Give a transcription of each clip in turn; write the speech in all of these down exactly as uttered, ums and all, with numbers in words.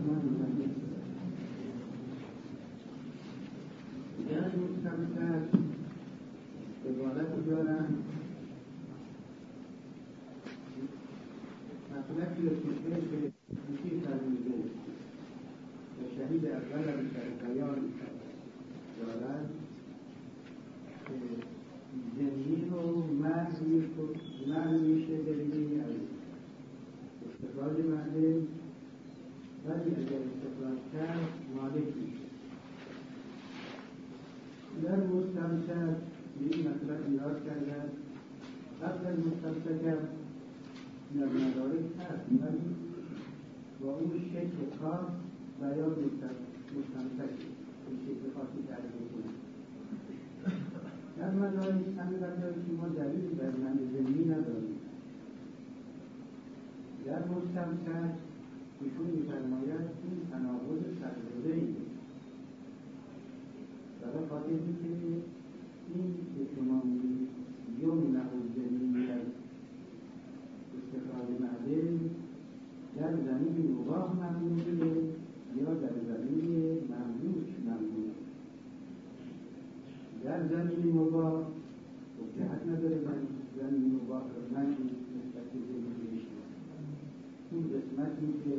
یعنی کمتر عبارتی دارن مطلبی رو که به میشی فرموده و شهید اول هم در بیان دارن که زمین رو مرد میشه دلیلی از استقلال معدن، ولی اگر استقلال کرد مالک میشه. در مستمسک این مطلب یاد کردن قبل از مستمسک در مدارک هست، ولی با اون شکل خاص بیان مستمسک این شکل خاصی تعریف کنیم. در مدارک همین قدر که ما دلیل بر من زمینی نداریم. در مستمسک ایشون می‌فرماید این تناقض سرزده‌ای برای خاطر اینکه این که شما می‌گویید یمنع الزمین از استخراج معدن در زمین مباح ممنوعه یا در زمین ممنوع ممنوعه. در زمین مباح جهت نداره من زمین مباح رو من نسبت به زمین بشیم. اون قسمتی که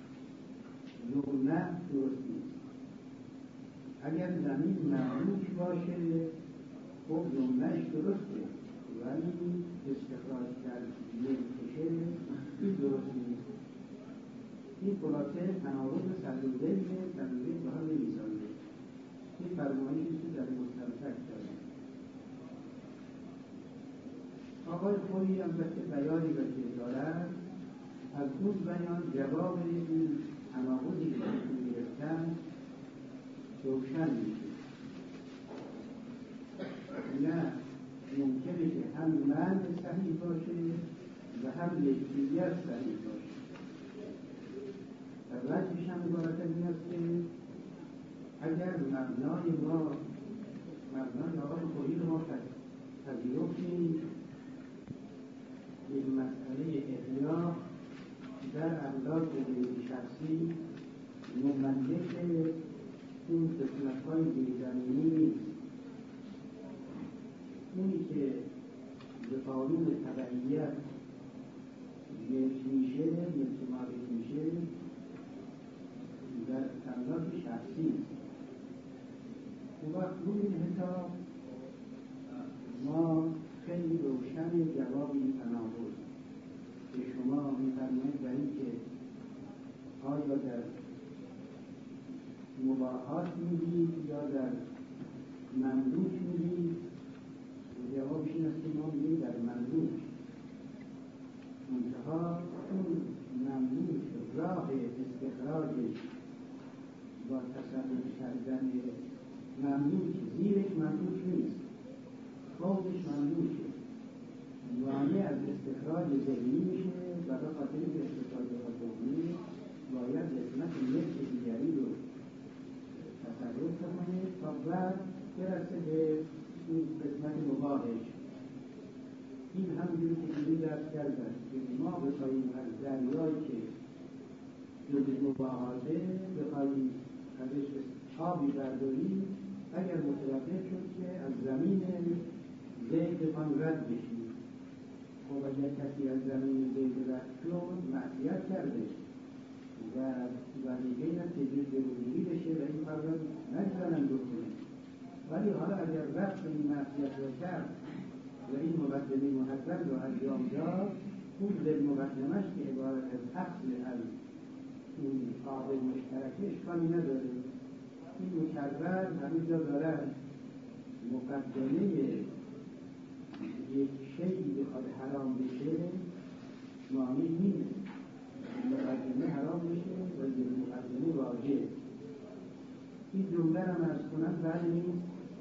یمنع درست نیست. اگر زمین ممنوع باشه خب یمنعش درسته، ولی استخراج کرد نمیشه این درست نیست. این خلاصه تناقض سرزده سرزده با هم نمیسازه. این فرمایشی که در مستمسک داره. آقای خویی البته بیانی را که دارد از اون بیان جواب این تناقضی که بهتون گرفتن روشن میشه. نه ممکنه که هم من صحیح باشه و هم یکیت صحیح باشه. و وجهش هم عبارت از این است که اگر مبنای ما مبنای آقای خویی رو ما پذیرفتیم یک مسئله احیا در اخلاق شخصی مملک این قسمت‌های بی‌زمینی نیست. اونی که به قانون تبعیت ملک میشه، ملک مالک میشه در اخلاق شخصی است. اون وقت روی این حساب ما خیلی روشن جواب این تناقض که شما می‌فرمایید در این که آیا در مباحات می‌گید یا در مملوک می‌گید؟ جوابش این است که ما می‌گیم در مملوک. منتها اون مملوک راه استخراجش با تصرف کردن مملوک زیرش مملوک نیست، فوقش مملوکه، مانع از استخراج ذهنی میشه. برای خاطر که استخراج ذهنی باید قسمت ملک دیگری رو تصرف کنه تا بعد برسه به این قسمت مباحش. این همونجوری که دیگه درست کردن که ما بخواهیم از دریایی که جز مباحاته بخواهیم ازش آبی برداریم، اگر متوجه شد که از زمین زید بخواهیم رد بشیم، خب اگر کسی از زمین زید رد شد معصیت کرده و وظیفه این است که جز روزی بشه و این کار را نگذارن بکنه. ولی حالا اگر رفت این معصیت را کرد و این مقدمه محضر را انجام داد، اون در مقدمش که عبارت از اصل از این قابل مشترکه اشکالی نداره. این مکرر همینجا دارد مقدمه یک شیعی بخواد حرام بشه معنی نیست. مقدمه حرام بشه و یک مقدمه واجب. این جمله را مرز کنن بله نیست.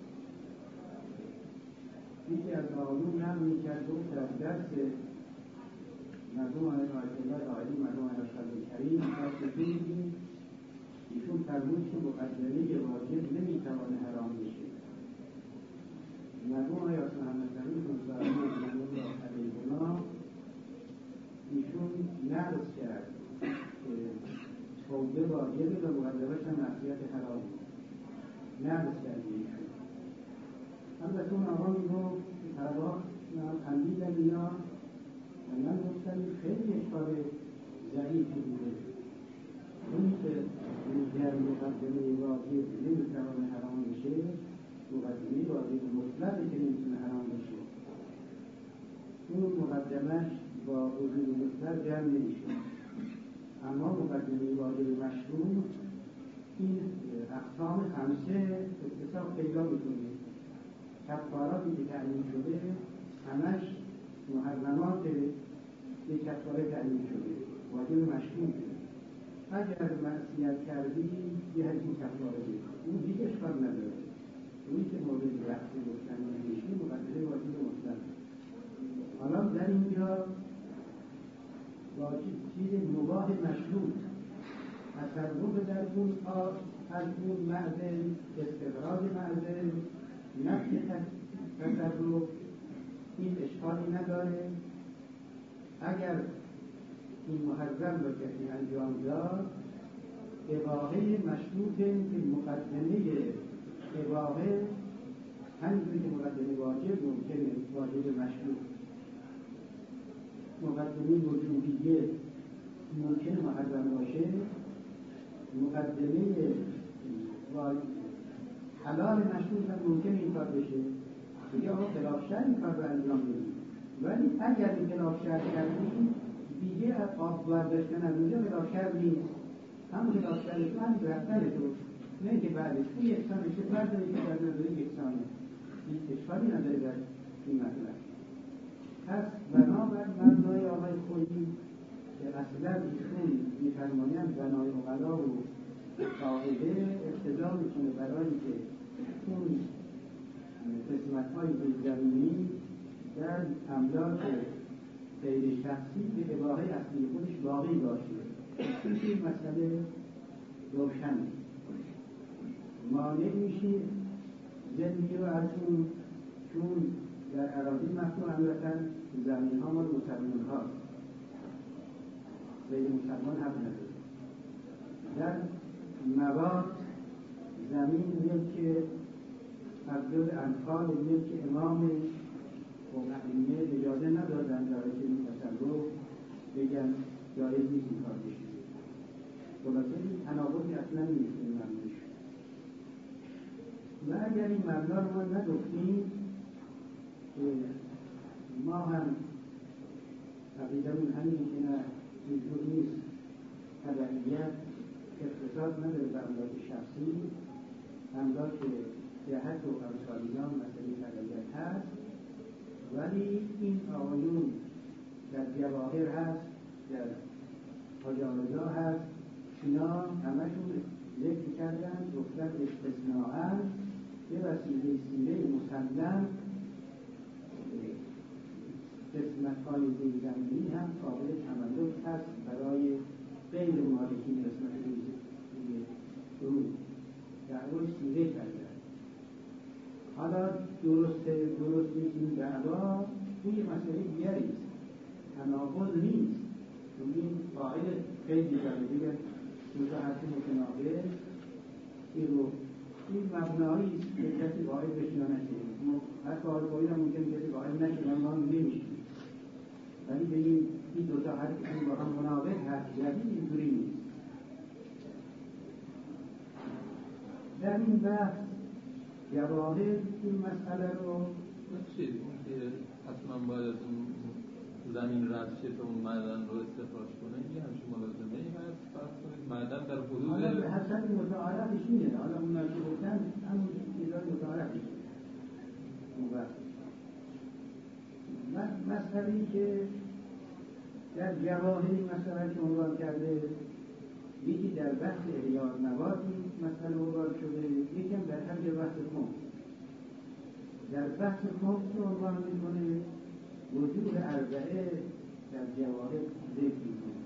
یکی از آقایون نقل می‌کرد و در درس مرحوم آیت الله عالی مرحوم اشرف کریم درس دیدیم ایشون فرمود که مقدمه واجب نمیتوانه حرام بشه. مرحوم آیت محمد امین روزداران الله علیهما ایشون نقض کرد که توبه واجبه و مقدمش هم معصیت حرام نقص کرده ایشون. البته اون آقا میگفت که طلبات خندیدن اینا و من گفتم خیلی اشکال ضعیفی بوده. اونی که در مقدمه واجب نمیتوانه حرام بشه، مقدمه واجب مطلقی که نمیتونه حرام بشه، اون مقدمش با وجود مطلق جمع نمیشه. اما مقدمه واجب مشروع این اقسام خمسه اتصاف پیدا میکنه. کفاراتی که تعیین شده همش محرمات یک کفاره تعیین شده، واجب مشروع شده. اگر معصیت کردی یه همین کفاره بید، اون دیگه اشکال نداره. اونی که مورد رفت گفتن میشه مقدمه واجب مطلق. حالا در اینجا واجب چیز مباح مشروع تصرف در اون از اون معدل، استقراض معدل، نفی تصرف، این اشکالی نداره. اگر این محرم را کسی انجام داد، اباحه مشروطه که مقدمه اباحه همینطوری که مقدمه واجب ممکنه واجب مشروط، مقدمه وجوبیه ممکنه محرم باشه، مقدمه حلال مشروط هم ممکنه این کار بشه. دیگه آقا خلاف شرع این کار رو انجام بدید، ولی اگر این خلاف شرع کردیم دیگه آب برداشتن از اونجا خلاف شرع نیست، همون خلاف شرع تو هم رفتن تو، نه که بعدش تو یکسانه چه فرد داری که در نظر یکسانه، هیچ اشکالی نداره در این مطلب. پس بنابر مبنای آقای خویی که اصلا ایشون می‌فرمایند بنای عقلا و قاعده اقتضا میکنه برای که اون قسمت‌های زیرزمینی در املاک غیر شخصی به اباحه اصلی خودش باقی باشه. این مسئله روشن مانع میشه زمینی رو از اون، چون در اراضی مفتوح عملتاً زمین ها مال مسلمان هاست، غیر مسلمان حق نداره. در مواد زمین ملک عبدال انفال ملک امام و ائمه اجازه ندادن در حیث این تصرف بگن جایز نیست این کار بشه. خلاصه این تناقضی اصلا نیست این مبناش. و اگر این مبنا رو ما ندفتیم که ما هم عقیدمون همین که نه اینجور نیست، تبعیت اقتصاد نداره به املاک شخصی، املاک صحت و امثالیان مسئله تبعیت هست، ولی این آقایون در جواهر هست، در حاجارزا هست، اینا همشون ذکر کردن گفتن استثناءً به وسیله سیره مسلم قسمت‌های زیرزمینی هم قابل تملک هست برای غیر مالکین قسمت رو دعوای سیره کردن. حالا درسته درست نیست این دعوا توی مسئله دیگری است، تناقض نیست. این قائل خیلی داره دیگه دو تا حرف متناقض این رو این مبنایی است که کسی قائل بشه یا نشه. حتی قائل قائل هم ممکن کسی قائل نشه و ما نمیشیم، ولی بگیم این دو تا حرف با هم مناقض هست، یعنی اینجوری نیست. در این بحث جواهر این مسئله رو چیزی اون که حتما باید اون زمین رد شه تا اون معدن رو استخراج کنه، این همچون ملازمه ای هست فرض کنید معدن در حدود حالا به حسب متعارفش میده. حالا اون که گفتن همون چیزای متعارفش میده. مسئله‌ای که در جواهر این مسئله که عنوان کرده، یکی در بحث احیاء المواد مسئله عنوان شده، یکی هم در همین بحث خمس. در بحث خمس که عنوان میکنه وجود اربعه در جواهر ذکر میکنه.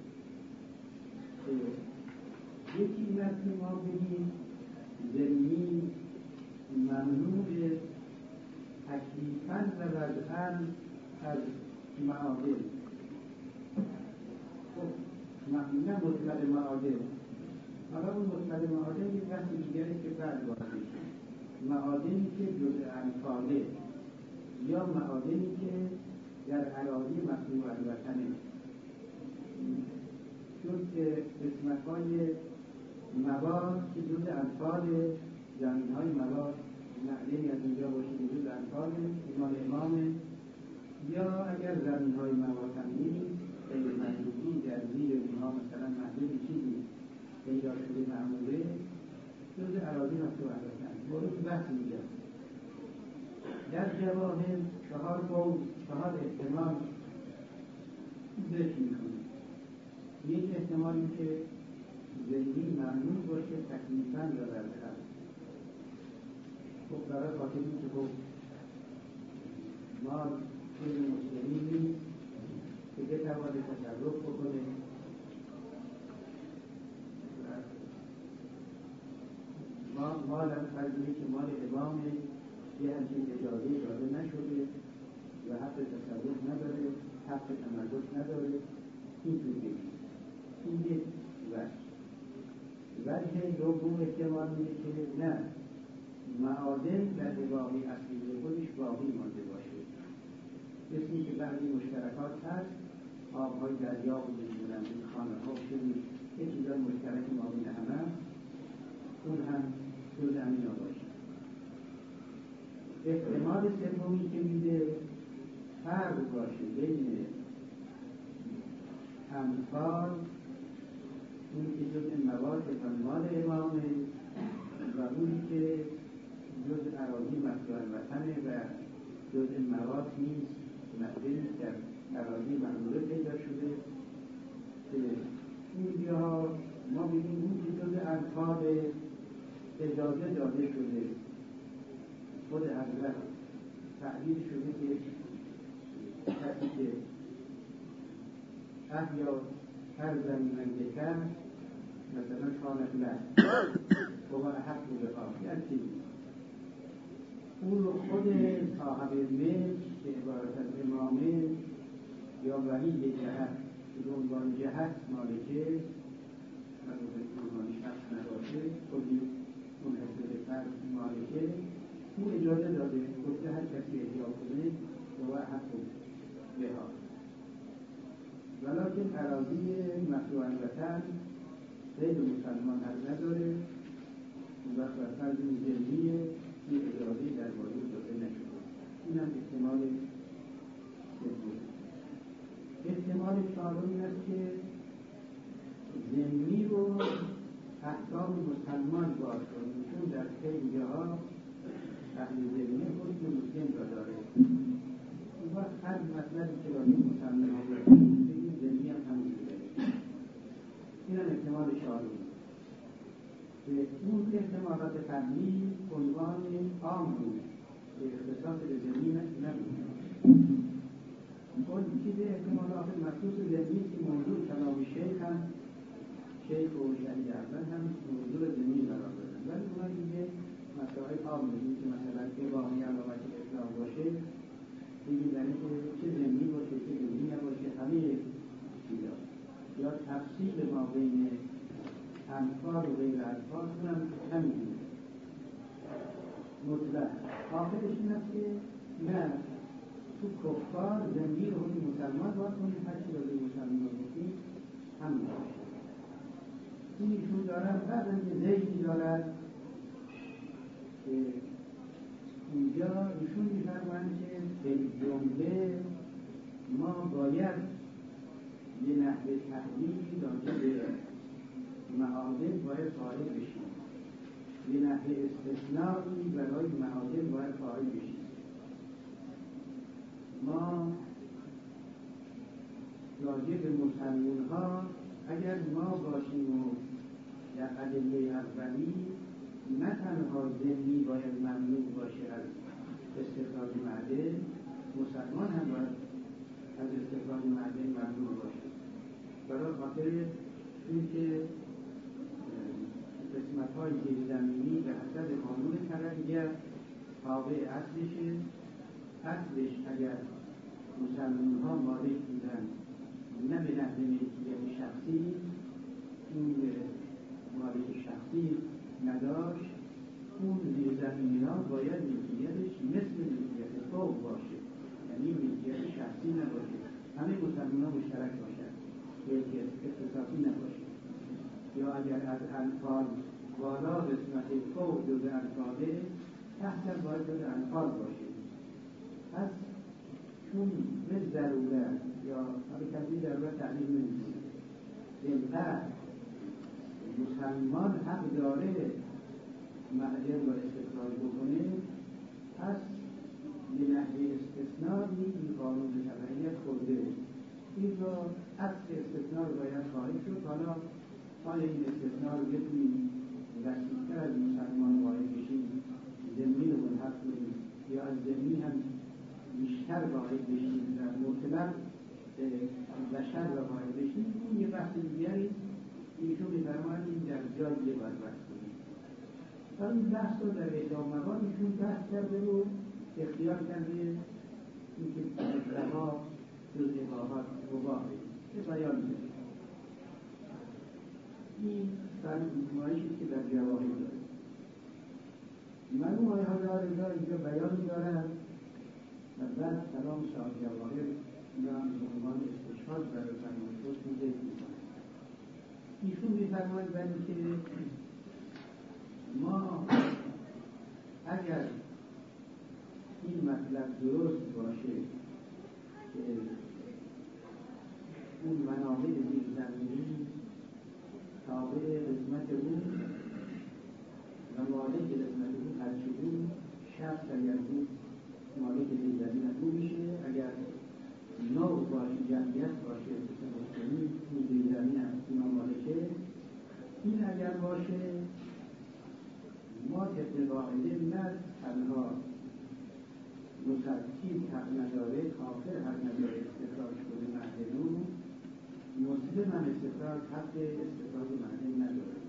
یکی این است که ما بگیم ذمی ممنوع تکلیفاً و وضعاً از معادل. خب معمولا مطلق معادن. حالا اون مطلق معادن یک بحث دیگری که بعد وارد میشه. معادنی که جزء انفاله یا معادنی که در اراضی مطلوب الوطنه، چون که قسمت‌های مواد که جزء انفال زمین‌های مواد معدنی از اینجا باشه که جزء انفال مال امامه، یا اگر زمین‌های مواد هم نیست غیر مطلوبی در زیر اونها مثلا معدنی چیزی پیدا شده معموله جزء اراضی مطلوب الوطنه. مورد بحث اینجا در جواهر چهار قول چهار احتمال ذکر می‌کنه. یک احتمالی که زمینی ممنوع باشه تکلیفاً یا در حد. خب برای خاطر این که خب مال چیز مسلمی نیست که بتواند تصرف بکنه، مال هم فرضی که مال امامه یه همچین اجازه داده نشده و حق تصرف نداره، حق تملک نداره. این توضیح این یک وجه. وجه دوم احتمال میده که نه، معادن در اباحی اصلی خودش باقی مانده باشه، مثل که بعضی مشترکات هست، آبهای دریا و میدونم این خانه ها شدی یه چیزای مشترک مابین همه اون هم جز امینا باشه. احتمال سومی که میده فرق باشه بین انفال اونی که جز مواد مال امامه و اونی که جز اراضی مطلوب الوطنه و جز مواد نیست، معدنی در اراضی معموله پیدا شده که اینجا ما بگیم اون که جز انفال اجازه داده شده، خود حضرت تعبیر شده که کسی که احیا هر زمین بکر مثلا کانت لد و من حق رو بخواه یعنی اون رو خود صاحب ملک که عبارت از امامه یا ولی جهت که عنوان جهت مالکه و عنوان شخص نباشه کلی اون حسد فرد مالکه اون اجازه داده گفته هر کسی احیا کنه و حق رو بخواه. ولیکن اراضی مطلوب الوطن غیر مسلمان حق نداره و بر فرض ذمیه این اجازه در واقع داده نشده. این هم احتمال سوم. احتمال چهارم این است که ذمی رو احکام مسلمان باز کنیم، چون در خیلی جاها اهل ذمی حکم مسلم را داره. اون وقت هر مطلبی که راجع مسلمان ها بگیم بگیم ذمی هم همون بوده. این هم احتمال چهارم. اون احتمالات قبلی عنوان عام بود که اختصاص به ذمی نبود. اون چیز احتمالات مخصوص ذمی که موضوع کلام شیخ هم شیخ و شهید اول هم موضوع ذمی قرار دادن، ولی اونا دیگه مسائل عام بودیم که مثلا اباحی علامت اسلام باشه دیگه در اینکه چه ذمی باشه چه ذمی نباشه همه چیزا یا تفصیل ما بین انفال و غیر انفال اونم همینه مطلق. آخرش این است که نه، تو کفار ذمی رو همین مسلمان باید کنید، هر چی رو به مسلمان بکنید همین باشه. این ایشون دارن بعد هم که زیدی دارد که اینجا ایشون میفرمایند که به جمله ما باید یه نحوه تحلیلی راجع به معادن باید قائل بشیم، یه نحوه استثنایی برای معادن باید قائل بشیم. ما راجع به مسلمون ها اگر ما باشیم و در ادله اولی نه تنها ذمی باید ممنوع باشه از استخراج معدن، مسلمان هم باید از استخراج معدن ممنوع باشه. برای خاطر اینکه قسمت‌های زیرزمینی به حسب قانون ترقیه تابع اصلشه. اصلش اگر مسلمان ها مالک بودن نه به نحو ملکیت شخصی این مالک شخصی نداشت، اون زیرزمینی ها باید ملکیتش مثل ملکیت فوق باشه، یعنی ملکیت شخصی نباشه، همه مسلمان ها مشترک باشن، ملکیت اختصاصی نباشه. یا اگر از انفال بالا قسمت فوق جز انفاله، تحت باید جز انفال باشه. پس چون به ضرورت یا حالا کسی ضرورت تعلیم نمی‌کنه، اینقدر مسلمان حق داره معجر و استقرار بکنه، پس به نحوه استثناء این قانون تبعیت خورده. این را عکس استثناء رو باید خواهد شد. حالا آیا این استثناء رو بتونیم وسیع‌تر از مسلمان قائل بشیم، ضمنی رو ملحق کنیم، یا از ضمنی هم بیشتر قائل بشیم در مطلق بشر را قائل بشیم، این یه بحث دیگری ایشون می‌فرماید این در جایی باید بحث کنیم. ولی این بحث رو در اعلام مقام ایشون بحث کرده رو اختیار کرده اینکه مطلقا جز اباحات مباحه که بیان می‌کنه. این فرمایشی که در جواهر داره. معلوم آیه های رضا اینجا بیان می‌دارن و بعد کلام صاحب جواهر یا به عنوان استشهاد برای فرمایش رو توضیح می‌کنه. ایشون می‌فرماید برای که ما اگر این مطلب درست باشه که اون منابع زیرزمینی تابع قسمت اون و مالک قسمت اون هر چون شخص اگر بود مالک زیرزمین هم بود میشه، اگر نوع باشه، جمعیت باشه، مسلمی اون زیرزمین هم اونا مالکه، این اگر باشه ما طبق قاعده نه تنها مسلطین حق نداره، کافر حق نداره استخراج کنه معدنون، مسلم هم استخراج حق استخراج معدن نداره.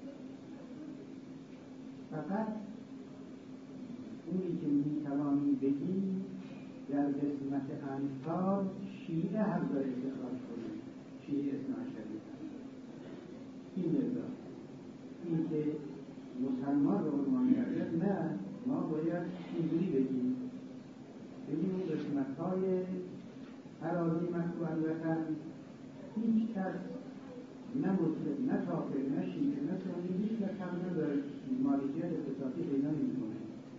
فقط اونی که میتوانیم بگیم در قسمت انفال شیعه حق داره استخراج کنه، شیعه اثناعشری. این رضا این که مسلمان رو عنوان کرده، نه، ما باید اینجوری بگیم بگیم اون قسمت‌های اراضی مطلوب الوطن هیچ کس نه مسلم، نه کافر، نه شیعه، نه سنی هیچ کس هم نداره مالکیت اختصاصی پیدا نمی‌کنه.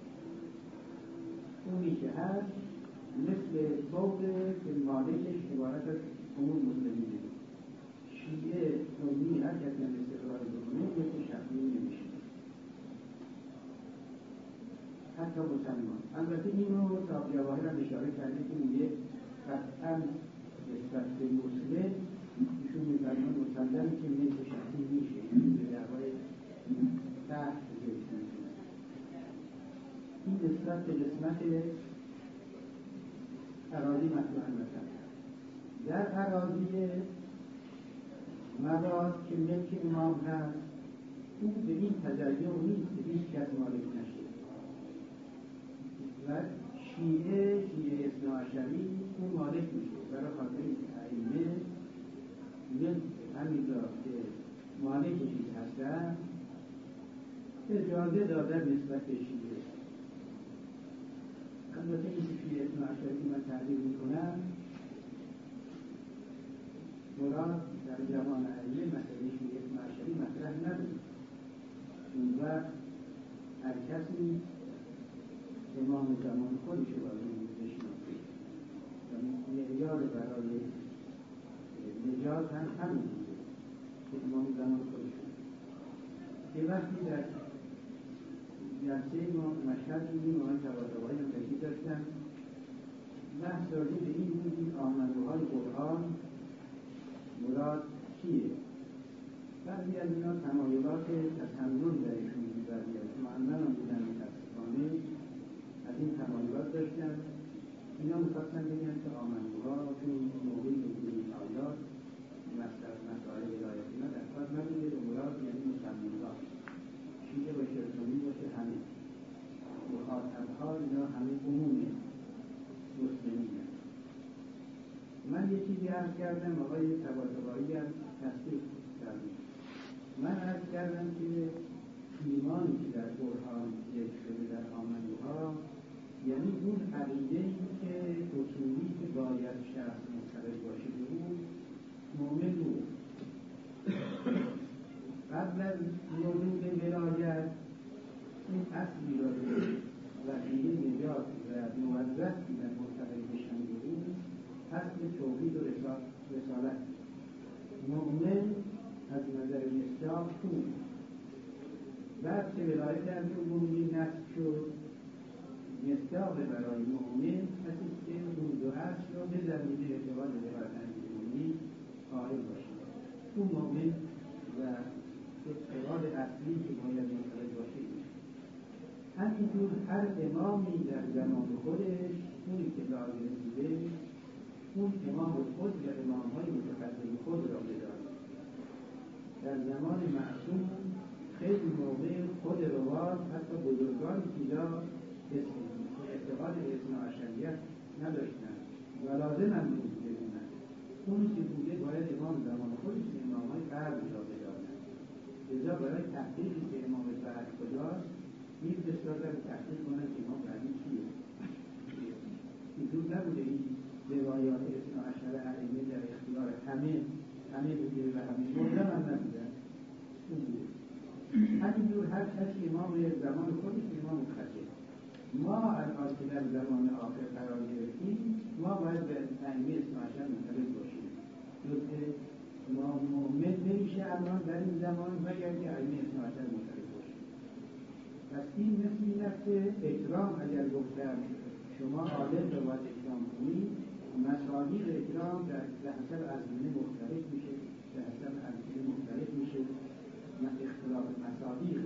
اونی که هست مثل فوق که مالکش عبارت از عموم مسلمینه. شیعه سنی هر کسی هم استقرار بکنه مثل شخصی نمیشه، حتی مسلمان. البته این رو صاحب جواهر هم اشاره کرده که میگه قطعا نسبت به مسلم ایشون میفرمان مسلمی که مثل شخصی میشه، یعنی به دعوای تحت زیست میشه. این نسبت به قسمت اراضی مطلوب الوطن. در اراضی مواد که ملک امام هست، او به این تجربه نیست که هیچ کس مالک نشه. و شیعه شیعه اثناعشری او مالک میشه، برای خاطر اینکه ائمه ملک همین را که مالک چیز هستن اجازه دادن نسبت به شیعه. البته این که شیعه اثناعشری من تعبیر میکنم، مراد در زمان ائمه مسئله شیعه اثناعشری مطرح نبود. اون وقت هر کسی امام زمان خودش رو باید بشناسه و معیار برای نجات هم همین بوده که امام زمان خودش رو. یه وقتی در جلسه ما مشهد بودیم و آن طباطبایی هم تشکیل داشتن، بحث راجع به این بود این آمدوهای قرآن مراد چیه؟ بعضی از اینا تمایلات تسنن درشون بود، بعضی از معلم هم بودن متاسفانه از این تمایلات داشتن. اینا میخواستن بگن که آمدوها چون موقعی نزول این آیات مسائل ولایت اینا در کار نبوده و مراد یعنی مسلمان‌ها، شیعه باشه سنی باشه، همه مخاطب‌ها اینا همه عمومی مسلمین. من یه چیزی عرض کردم، آقای طباطبایی هم تصدیق کردم که ایمانی که در قرآن ذکر شده در آمنوها یعنی اون عقیده‌ای که اصولی که باید شخص معتقد باشه به اون مؤمن بود. قبل از وجود ولایت این اصلی را به وسیله نجات و موظف بودن معتقد بشن به اون اصل توحید و رسالت. مؤمن از نظر مصداق بود. بعد که ولایت امیرالمومنین نصب شد، مصداق برای مؤمن کسی که اون دو اصل را به زمینه اعتقاد ولایت امیرالمومنین قائل باشد. اون مؤمن و اعتقاد اصلی که باید معتقد باشه. همینطور هر امامی در زمان خودش اونی که لازم بوده اون امام خود و امام‌های متقدم خود را بدارد. در زمان معصوم خیلی موقع خود رواد حتی بزرگان اینا اعتقاد به اثنا عشریت نداشتن و لازم هم بود بدونن. اونی که بوده باید امام زمان خودش امام‌های قبل را بدارد. لذا برای تحقیقی که امام بعد کجاست می‌فرستادن تحقیق کنن که امام بعدی کیه. اینجور نبوده این روایات اثنا عشر ائمه در اختیار همه همه بوده و همه مردم هم نبودن. اون بوده. همینجور هر کسی امام زمان خودش امام متقدم. ما الان که در زمان آخر قرار گرفتیم ما باید به ائمه اثنا عشر معتقد باشیم. جزء ما مؤمن نمیشه الان در این زمان مگر که ائمه اثنا عشر معتقد باشیم. پس این مثل این است که اکرام اگر گفتم شما عالم رو باید اکرام کنید، مصادیق اکرام در حسب ازمینه مختلف میشه، در حسب ازمینه مختلف میشه، اختلاف مصادیق.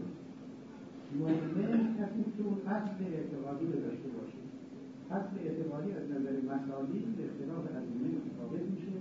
مؤمن کسی که اون اصل اعتقادی رو داشته باشه. اصل اعتقادی از نظر مصادیق اختلاف ازمینه متفاوت میشه.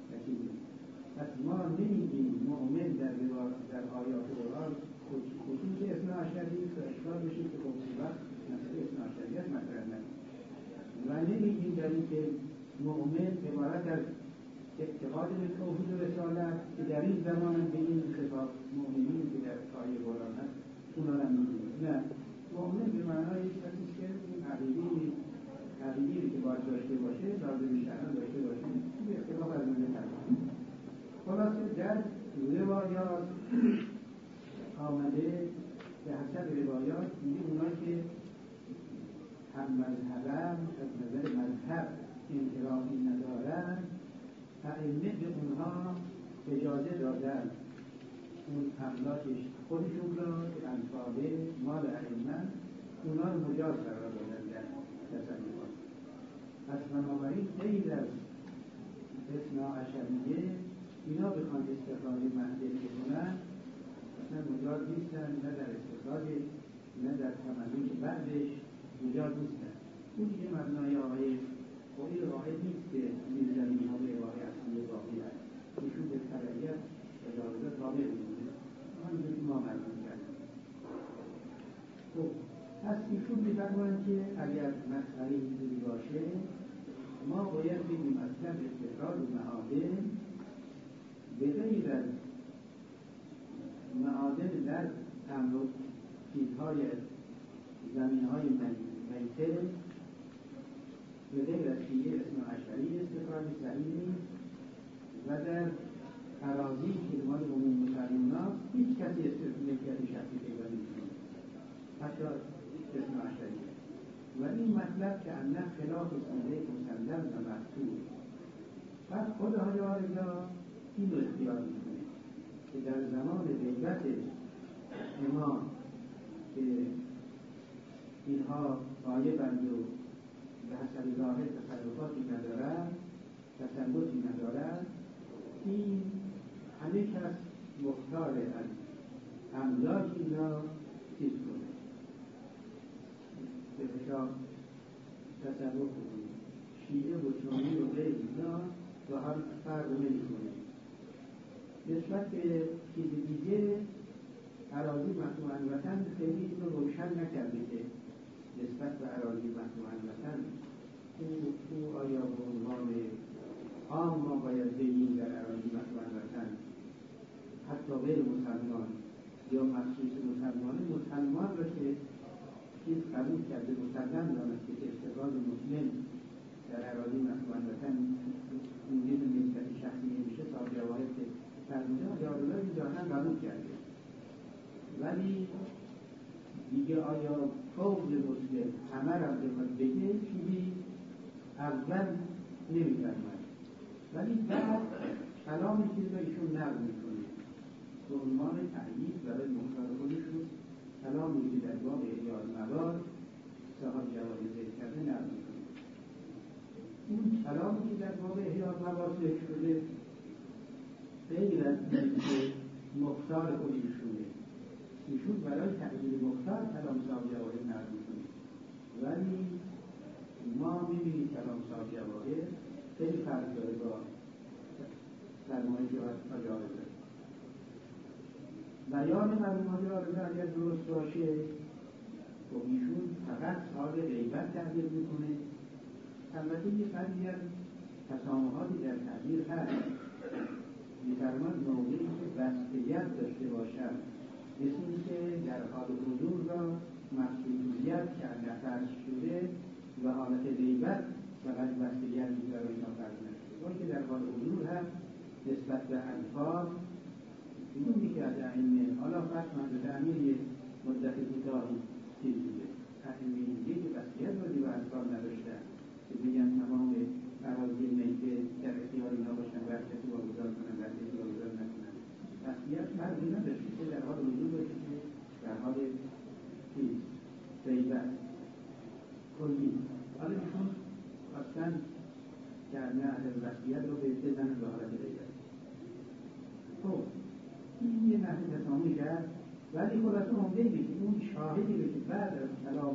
پس ما نمیگیم مؤمن در در آیات قرآن خصوص اثنا عشریه که اشکال بشه که خب وقت مسئله اثنا عشریت مطرح نکنه. و نمیگیم در این که مؤمن عبارت از اعتقاد به توحید و رسالت که در این زمان به این خطاب مؤمنین که در آیه قرآن هست اونا را میگیم. نه، مؤمن به معنای کسی که این عقیده عقیده‌ای که باید داشته باشه لازم شرعاً داشته باشه به اختلاف از من هست. خلاصه در روایات آمده به حسب روایات میگه اونا که هم مذهبن از نظر مذهب انحرافی ندارن ائمه به اونها اجازه دادن اون املاکش خودشون را که انفاده مال ائمه اونا رو مجاز قرار دادن در تصنیفات. پس بنابراین غیر از اثنا عشریه اینا بخوان استخراج محدث بکنن اصلا مجاز نیستن، نه در استخراج نه در تملک بعدش مجاز نیستن. اون دیگه مبنای آقای خویی واحد نیست که میزنی ها به واقع اصلی باقی هست ایشون به تبعیت اجازه تابع میمونه همونجور که ما مرمون کردیم. خب پس ایشون میفرمایند که اگر مسئله اینجوری باشه ما باید بگیم اصلا استخراج معادن به غیر از معادن در امر چیزهای زمینهای میته به غیر از شیعه اثنا عشری استخراج صحیح نیست و در اراضی که مال عموم مسلمان هست هیچ کسی ملکیت شخصی پیدا نمی‌کنه حتی اثنا عشری. و این مطلب که انه خلاف سنت مسلم و مقصود. بعد خود حاج آرزا این رو اختیار میکنه که در زمان غیبت امام که اینها غایبند و به حسب ظاهر تصرفاتی ندارند تسلطی ندارند این همه کس مختار از املاک اینا چیز کنه به حساب تصرف کنه. شیعه و سنی و غیر اینا با هم فرق نمی‌کنه. نسبت به چیز دیگه اراضی مطمئن وطن خیلی اینو روشن نکرده که نسبت به اراضی مطمئن وطن او, او آیا به عنوان عام ما باید بگیم در اراضی مطمئن وطن حتی غیر مسلمان یا چیز قبول کرده مسلم دانست که استقلال مسلم در اراضی مسلمانوطن موجود ملکت شخصی نمیشه صاحب جواهر که فرموده یارولای ذاتن قبول کرده، ولی دیگه آیا فوق مسلم همه را بخواد بگه چیزی اول نمیفرمد، ولی بعد کلامی چیز را ایشون نقل میکنه به عنوان تأیید برای مختار خودشون، کلامی که در باب احیاء المواد صاحب جواهر ذکر کرده نقل میکنه. اون کلامی که در باب احیاء المواد ذکر شده غیر از اینکه مختار خودشونه، ایشون برای تأیید مختار کلام صاحب جواهر نقل میکنه، ولی ما میبینیم کلام صاحب جواهر خیلی فرق داره با فرمایش حاج عارضه. بیان مرحوم حاج عارضه اگر درست باشه خب ایشون فقط حال غیبت تعبیر میکنه. البته یه فرقی از تسامحاتی در تعبیر هست، میفرماد موقعی که بستگیت داشته باشد مثل اینکه در حال حضور را مقصودیت که نفس شده و حالت غیبت فقط بستگیت میگذاره و اینا فرق نشده، اون که در حال حضور هم نسبت به الفاظ میدونی که از ائمه حالا فرق من به تعمیر یه مدت کوتاهی چیز بوده ائمه دیگه که بستگیت راجع به الفاظ نداشتن که بگن تمام اراضی میکه در اختیار اینا باشن بر کسی واگذار کنن بر کسی واگذار نکنن، بستگیت فرقی نداشته که در حال حضور باشه که در حال چیز غیبت کلی. حالا ایشون اصلا کرنه عدم بستگیت رو به بزنن به حالت غیبت. خب این یه نحن تسامی کرد، ولی خلاصه عمده اینه که اون شاهدی رو که بعد از کلام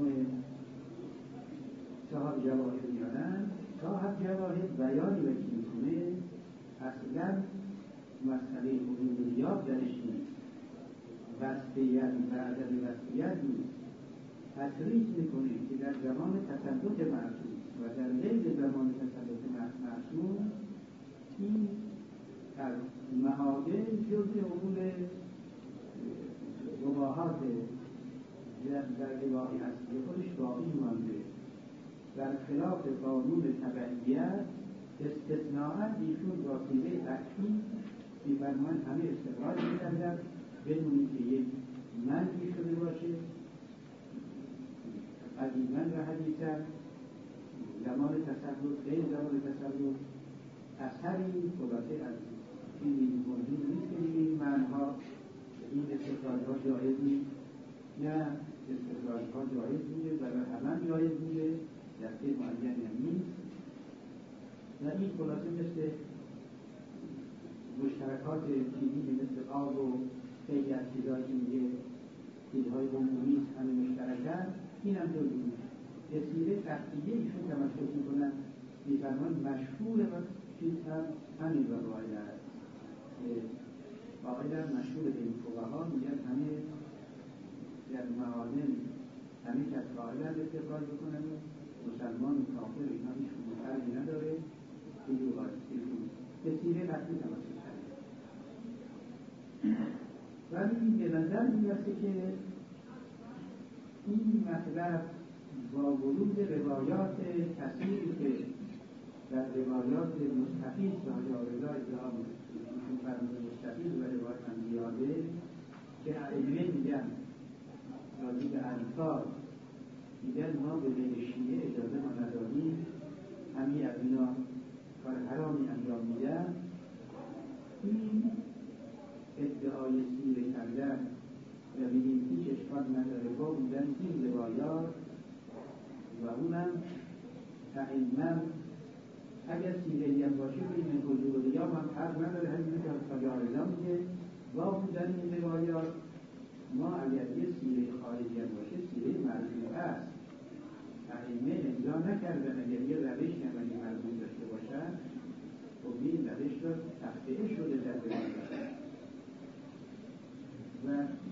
صاحب جواهر میارن، صاحب جواهر بیانی رو که میکنه اصلا مسئله حضوریات درش نیست، بستگیت و عدم بستگیت نیست، تصریح میکنه که در زمان تسلط معصوم و در غیر زمان تسلط معصوم این از معادن جزء امور مباحات در اباحی هست که خودش باقی مانده، در خلاف قانون تبعیت استثناءً ایشون وسیله قطعی می‌فرمایند همه استقرار می‌کردن بدون که یک منعی شده باشه. قدیما و حدیثاً زمان تسلط غیر زمان تسلط اثری خلاصه از چیزی موجود نیست که این معنها این استقرارها جایز نیست، نه استقرارها جایز بوده برای همه جایز بوده در طی معینی هم نیست و این خلاصه مثل مشترکات چیزی مثل آب و خیلی از چیزهایی که میگه چیزهای عمومی همه مشترکن، این هم جز بود. تسیره قطعیه ایشون تمسک میکنن، میفرمان مشهور و چیز هم همین را قاعده است، قاعده هم مشهور به این فقها میگن همه در معادن همه کس قاعده هم استقرار بکنن و مسلمان و کافر اینا هیچ فرقی نداره، این رو قاعده تسیره قطعی تمسک کرده. ولی به نظر میرسه که این مطلب با ورود روایات کثیری که در روایات مستفید به حاج عارضه ادعا ایشون فرموده مستفید و روایات هم زیاده که ائمه میگن راجع به الفاظ میگن ما به غیر شیعه اجازه ما ندادیم، همین از اینا کار حرامی انجام میدن. این ادعای سیره کردن و بگیم هیچ اشکال نداره با بودن این روایات و اونم تعیمم اگر سیره‌ای هم باشه بین حضور و غیاب هم فرق نداره، همین که حاج عارضه میگه با بودن این روایات ما اگر یه سیره خارجی هم باشه سیره مرجوع است، تعیمه امضا نکردن اگر یه روش هم اگه مرجوع داشته باشن خب این روش را تخطئه شده در روایات و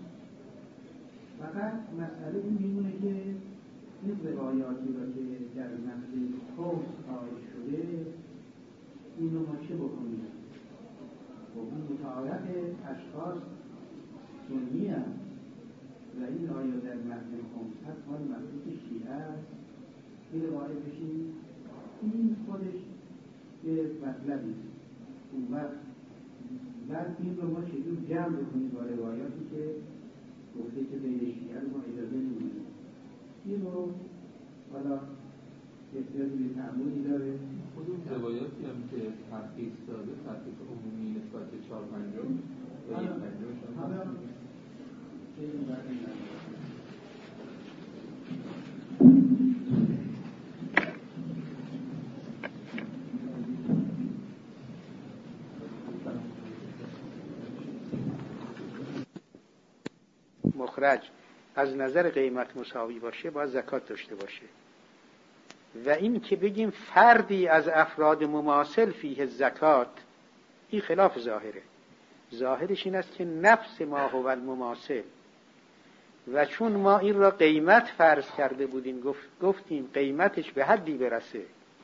فقط مسئله این میمونه که این روایاتی را که در نقل خوص قائل شده اینو ما چه بکنیم؟ و اون متعارف اشخاص سنی هم و این آیا در نحن خمس هست مال مخصوص شیعه است این روایت بشین این خودش یه مطلبی است. اون وقت بعد این رو ما چجور جمع بکنیم با روایاتی که گفته که بین شیعه رو ما اجازه نمیدیم. این رو حالا احتیاجی به تعملی داره. خودم روایاتی هم که تحقیق داده تحقیق عمومی نسبت به چهار پنجم و یک پنجم حالا چه این برد نداره. مخرج از نظر قیمت مساوی باشه باید زکات داشته باشه. و این که بگیم فردی از افراد مماثل فیه زکات، این خلاف ظاهره. ظاهرش این است که نفس ما هو المماثل، و چون ما این را قیمت فرض کرده بودیم گفت گفتیم قیمتش به حدی برسه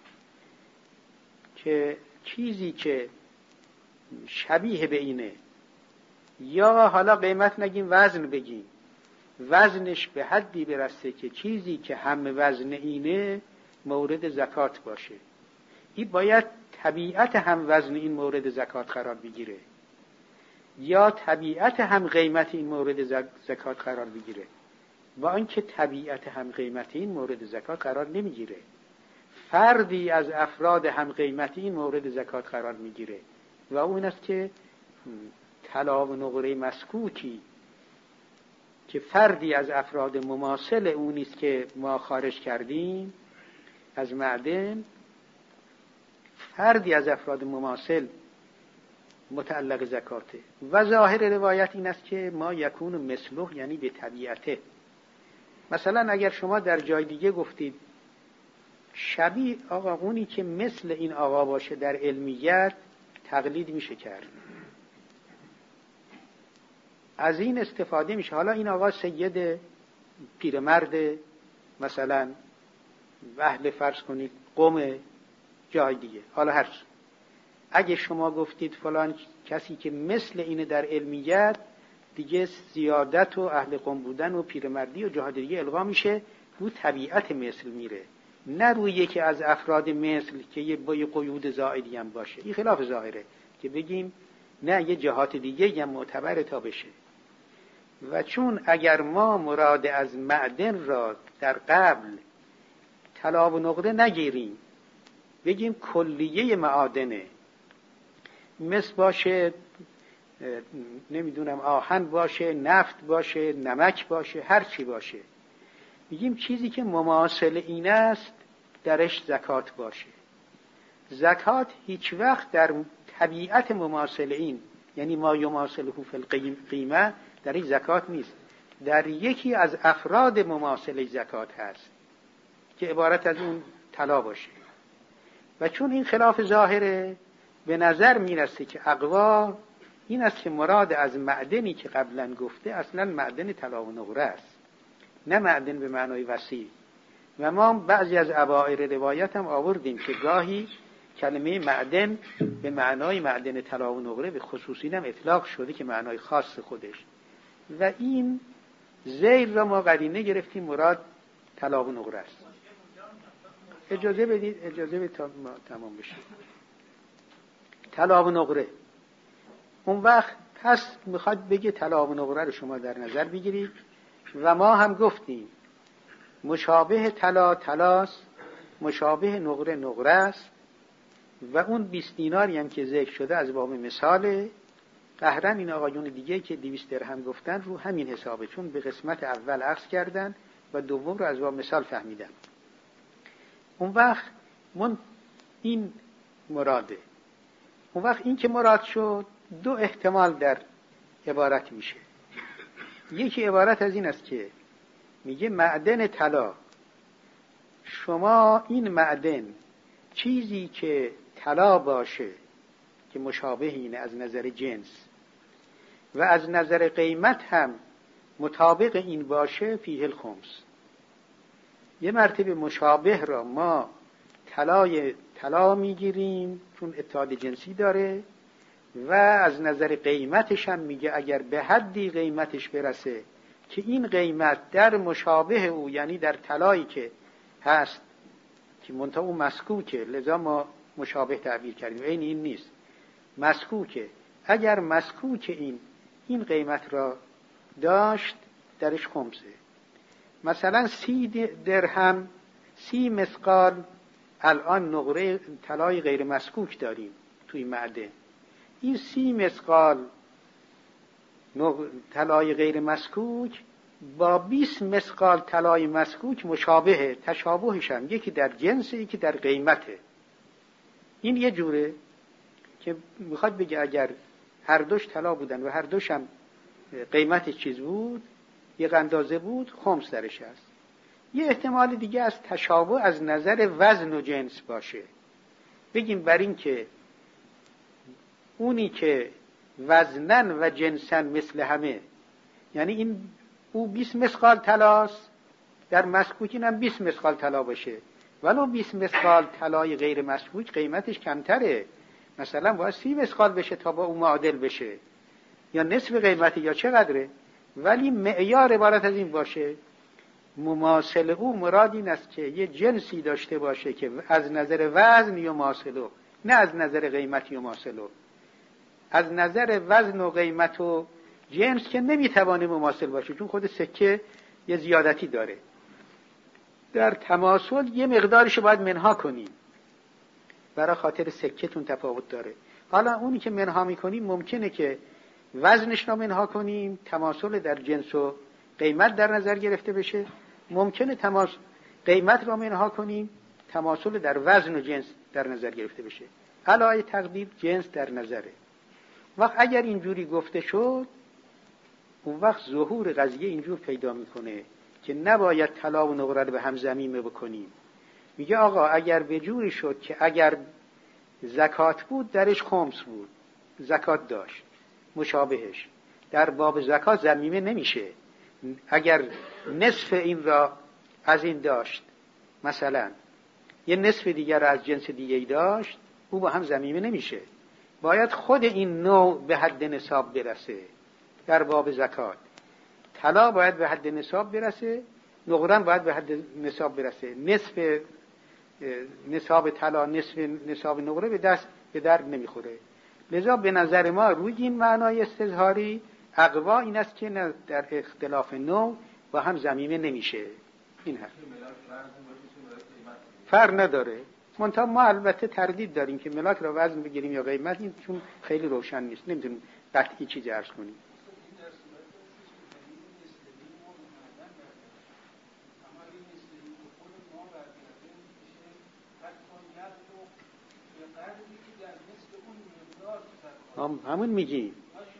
که چیزی که شبیه به اینه، یا حالا قیمت نگیم وزن بگیم، وزنش به حدی برسه که چیزی که هم وزن اینه مورد زکات باشه، این باید طبیعت هم وزن این مورد زکات قرار بگیره یا طبیعت هم قیمت این مورد زکات قرار بگیره. و آنکه طبیعت هم قیمت این مورد زکات قرار نمیگیره، فردی از افراد هم قیمت این مورد زکات قرار میگیره و اون است که طلا و نقره مسکوکی که فردی از افراد مماثل اون است که ما خارج کردیم از معدن، فردی از افراد مماثل متعلق زکاته. و ظاهر روایت این است که ما یکون مثله، یعنی به طبیعته. مثلا اگر شما در جای دیگه گفتید شبیه آقا اونی که مثل این آقا باشه در علمیت تقلید میشه کرد، از این استفاده میشه. حالا این آقا سید پیرمرد مثلا اهل فرض کنید قوم جای دیگه، حالا هر چی، اگه شما گفتید فلان کسی که مثل اینه در علمیت، دیگه زیادت و اهل قوم بودن و پیرمردی و جهاد دیگه الغا میشه، رو طبیعت مثل میره، نه روی یکی از افراد مثل که یه با یه قیود زائدی هم باشه. این خلاف ظاهره که بگیم نه یه جهات دیگه هم معتبر تا بشه. و چون اگر ما مراد از معدن را در قبل طلا و نقره نگیریم، بگیم کلیه معادنه، مس باشه، نمیدونم آهن باشه، نفت باشه، نمک باشه، هر چی باشه، میگیم چیزی که مماثل این است درش زکات باشه. زکات هیچ وقت در طبیعت مماثل این، یعنی ما یماثله فی القیمه، در این زکات نیست، در یکی از افراد مماثل زکات هست که عبارت از اون طلا باشه. و چون این خلاف ظاهره، به نظر میرسه که اقوا این است که مراد از معدنی که قبلا گفته اصلا معدن طلا و نقره است، نه معدن به معنای وسیع. و ما بعضی از اوائل روایت هم آوردیم که گاهی کلمه معدن به معنای معدن طلا و نقره به خصوصی هم اطلاق شده که معنای خاص خودش، و این زیر را ما قرینه گرفتیم مراد طلا و نقره است. اجازه بدید اجازه بدید تا ما تمام بشه. طلا و نقره اون وقت پس میخواد بگه طلا و نقره رو شما در نظر بگیرید، و ما هم گفتیم مشابه طلا طلاست، مشابه نقره نقره است، و اون بیست دیناری هم که ذکر شده از باب مثاله. قهرن این آقایون دیگه که دویست درهم گفتن رو همین حسابه، چون به قسمت اول عکس کردن و دوم رو از باب مثال فهمیدن. اون وقت من این مراده. اون وقت این که مراد شد دو احتمال در عبارت میشه. یکی عبارت از این است که میگه معدن طلا، شما این معدن چیزی که طلا باشه که مشابه اینه از نظر جنس و از نظر قیمت هم مطابق این باشه، فیه الخمس. یه مرتبه مشابه را ما طلای طلا میگیریم چون اتحاد جنسی داره، و از نظر قیمتش هم میگه اگر به حدی قیمتش برسه که این قیمت در مشابه او، یعنی در طلایی که هست که منتها اون مسکوکه، لذا ما مشابه تعبیر کردیم، این این نیست، مسکوکه. اگر مسکوک این این قیمت را داشت درش خمسه. مثلا سی درهم، سی مثقال الان نقره طلای غیر مسکوک داریم توی معدن. این سی مثقال طلای غیر مسکوک با بیست مثقال طلای مسکوک مشابهه، تشابهش هم یکی در جنسه یکی در قیمته. این یه جوره که میخواد بگه اگر هر دوش طلا بودن و هر دوش هم قیمت چیز بود، یک اندازه بود، خمس درش هست. یه احتمال دیگه از تشابه از نظر وزن و جنس باشه، بگیم بر این که اونی که وزنن و جنسن مثل همه، یعنی این او بیست مثقال طلاست، در مسکوکین هم بیست مثقال طلا باشه، ولو بیست مثقال طلای غیر مسکوک قیمتش کمتره، مثلا باید سی مثقال بشه تا با اون معادل بشه، یا نصف قیمتی یا چقدره، ولی معیار عبارت از این باشه مماثل او مراد این است که یه جنسی داشته باشه که از نظر وزن یماثله، نه از نظر قیمت یماثله. از نظر وزن و قیمت و جنس که نمیتوانه مماثل باشه، چون خود سکه یه زیادتی داره. در تماثل یه مقدارش باید منها کنیم، برای خاطر سکه‌تون تفاوت داره. حالا اونی که منها میکنیم ممکنه که وزنش رو منها کنیم، تماثل در جنس و قیمت در نظر گرفته بشه، ممکنه تماثل قیمت رو منها کنیم، تماثل در وزن و جنس در نظر گرفته بشه. علای تقدیر جنس در نظره. وقت اگر اینجوری گفته شد، اون وقت ظهور قضیه اینجور پیدا میکنه که نباید طلا و نقره رو به هم ضمیمه بکنیم. میگه آقا اگر به جوری شد که اگر زکات بود درش خمس بود، زکات داشت مشابهش، در باب زکات ضمیمه نمیشه. اگر نصف این را از این داشت، مثلا یه نصف دیگر را از جنس دیگه داشت، او با هم ضمیمه نمیشه. باید خود این نوع به حد نصاب برسه. در باب زکات طلا باید به حد نصاب برسه، نقره باید به حد نصاب برسه. نصف نصاب طلا نصف نصاب نقره به دست به درد نمیخوره. لذا به نظر ما روی این معنای استظهاری اقوا این است که در اختلاف نوع با هم ضمیمه نمیشه. این هست، فرق نداره. منتها ما البته تردید داریم که ملاک را وزن بگیریم یا قیمت، این چون خیلی روشن نیست، نمیتونیم قطعی چیزی عرض کنیم. هم همون میگیم،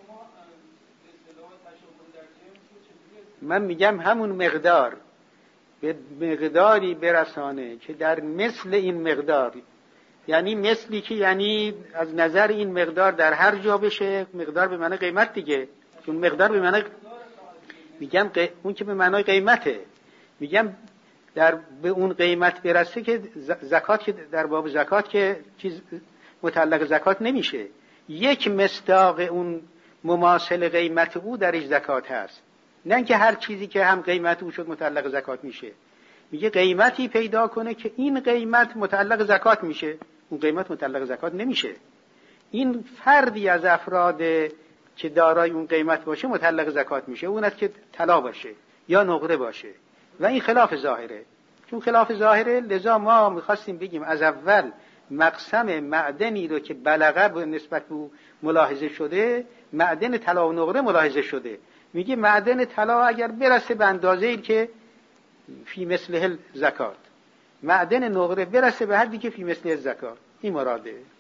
من میگم همون مقدار به مقداری برسانه که در مثل این مقدار، یعنی مثلی که یعنی از نظر این مقدار در هر جا بشه، مقدار به معنی قیمت دیگه، چون مقدار به معنی میگم قی... اون که به معنی قیمته، میگم در به اون قیمت برسه که زکات که در باب زکات که چیز متعلق زکات نمیشه، یک مصداق اون مماثل قیمت او درش زکات هست، نه اینکه هر چیزی که هم قیمت او شد متعلق زکات میشه. میگه قیمتی پیدا کنه که این قیمت متعلق زکات میشه، اون قیمت متعلق زکات نمیشه. این فردی از افراد که دارای اون قیمت باشه متعلق زکات میشه، اون است که طلا باشه یا نقره باشه، و این خلاف ظاهره. چون خلاف ظاهره لذا ما میخواستیم بگیم از اول مقسم معدنی رو که بلغه به نسبت به ملاحظه شده، معدن طلا و نقره ملاحظه شده. میگه معدن طلا اگر برسه به اندازه‌ای که فی مثله زکات، معدن نقره برسه به حدی که فی مثله زکات، این مراده.